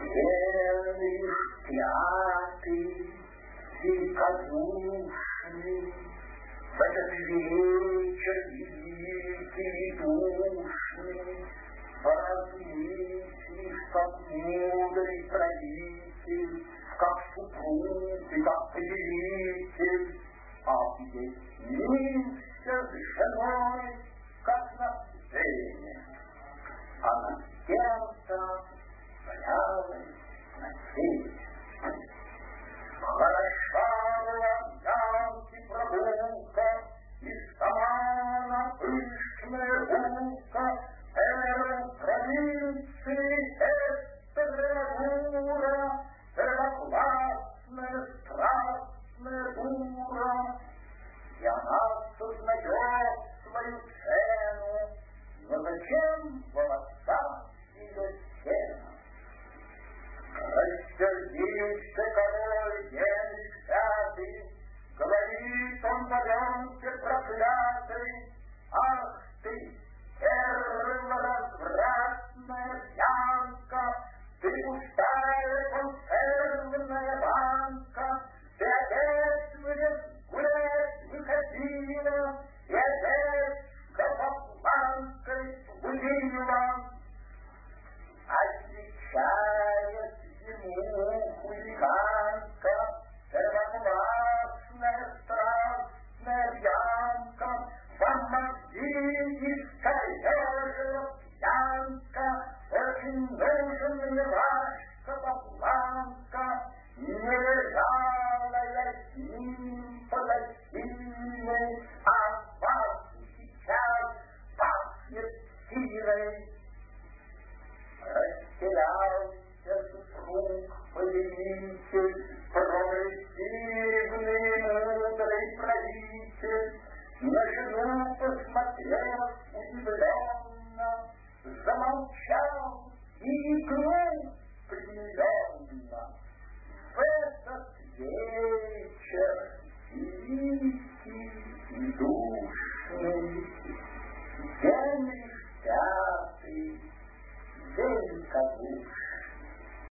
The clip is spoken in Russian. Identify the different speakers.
Speaker 1: Генрих Пятый, великодушный, в этот вечер великий и душный, поразмыслишь, как мудрый правитель, как супруг и как повелитель, объяснился с женой, как на сцене, а на сердце боялась носить. Хороша была в ямке прогулка, и сама пышная булка, провинции Экстремура, первоклассная, страстная дура. И она сознает свою цену, но зачем волоса ее сена? Рассердился король Генрих Пятый, говорит он варенке проклятый: ах ты, развратная пьянка, ты пустая консервная банка, ты опять гулять выходила, и опять голобланкой будила. Отвечает ему хулиганка, первоклассная страстная пьянка, вам мозги искорежила пьянка, очень нужен мне ваш капопланка, не лежала я с ним под осиной, а вас сейчас пахнет силой. Растерялся супруг повелитель, прогрессивный мудрый правитель, на жену посмотрел удивленно, замолчал и игру примиренно. В этот вечер великий и душный Генрих Пятый великодушный